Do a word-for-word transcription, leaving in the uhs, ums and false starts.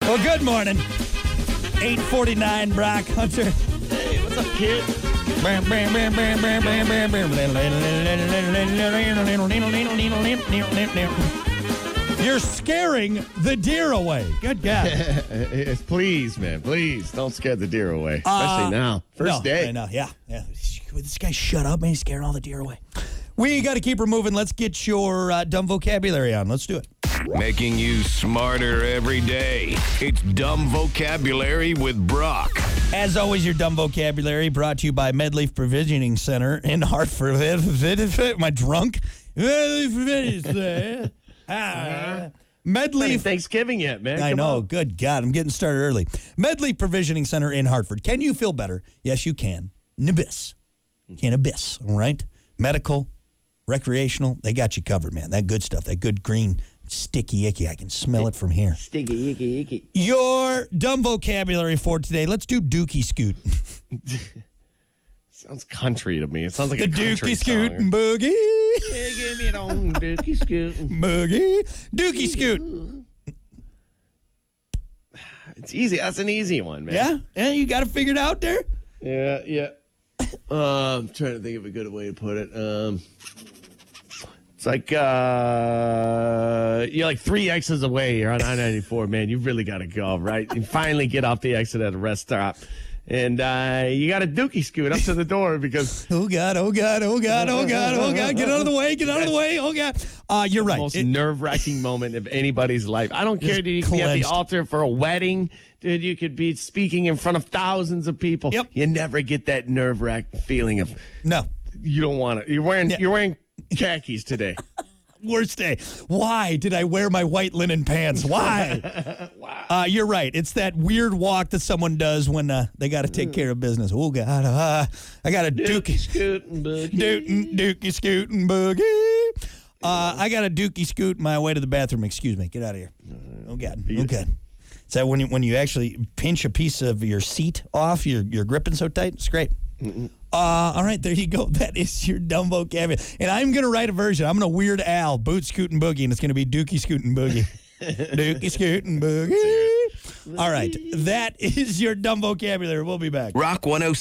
Well, good morning. eight forty-nine, Brock Hunter. Hey, what's up, kid? You're scaring the deer away. Good God. Please, man, please don't scare the deer away, especially Uh, now. First no, day. I know, yeah, yeah. Will this guy shut up, man? He's scaring all the deer away. We got to keep her moving. Let's get your uh, dumb vocabulary on. Let's do it. Making you smarter every day. It's Dumb Vocabulary with Brock. As always, your dumb vocabulary brought to you by Medleaf Provisioning Center in Hartford. Am I drunk? Medleaf Medleaf. Thanksgiving yet, man? I Come know. on. Good God. I'm getting started early. Medleaf Provisioning Center in Hartford. Can you feel better? Yes, you can. Nibis. Cannabis. All right? Medical, recreational. They got you covered, man. That good stuff. That good green, sticky icky. I can smell it from here. Sticky, icky, icky. Your dumb vocabulary for today. Let's do dookie scoot. Sounds country to me. It sounds like The a country dookie scoot and song. boogie. Yeah, give me it on dookie scoot. Boogie. Dookie scoot. It's easy. That's an easy one, man. Yeah? Yeah, you got it figured out there? Yeah, yeah. Uh, I'm trying to think of a good way to put it. Um, it's like uh, you're like three exits away. You're on I ninety-four, man. You've really got to go, right? You finally get off the exit at a rest stop, and uh, you got a dookie scoot up to the door because Oh, God, oh, God, oh, God, oh, God, oh, God. Get out of the way, get out of the way, oh, God. Uh, you're right. most It- nerve-wracking moment of anybody's life. I don't care, Just dude. You could be at the clenched. altar for a wedding. Dude, you could be speaking in front of thousands of people. Yep. You never get that nerve-wracking feeling of no. you don't want it. You're wearing Yeah. you're wearing khakis today. Worst day. Why did I wear my white linen pants? Why? Wow. Uh, you're right. It's that weird walk that someone does when uh, they got to take care of business. Oh, God. Uh, I got a dookie, Scootin' boogie. dookie, dookie scootin' boogie. Uh, I got a dookie scoot my way to the bathroom. Excuse me. Get out of here. Oh, God. Oh, God. Is that when you, when you actually pinch a piece of your seat off, you're, you're gripping so tight? It's great. Uh, all right, there you go. That is your dumb vocabulary. And I'm going to write a version. I'm going to Weird Al, Boot Scootin' Boogie, and it's going to be Dookie Scootin' Boogie. Dookie Scootin' Boogie. All right, that is your dumb vocabulary. We'll be back. Rock one oh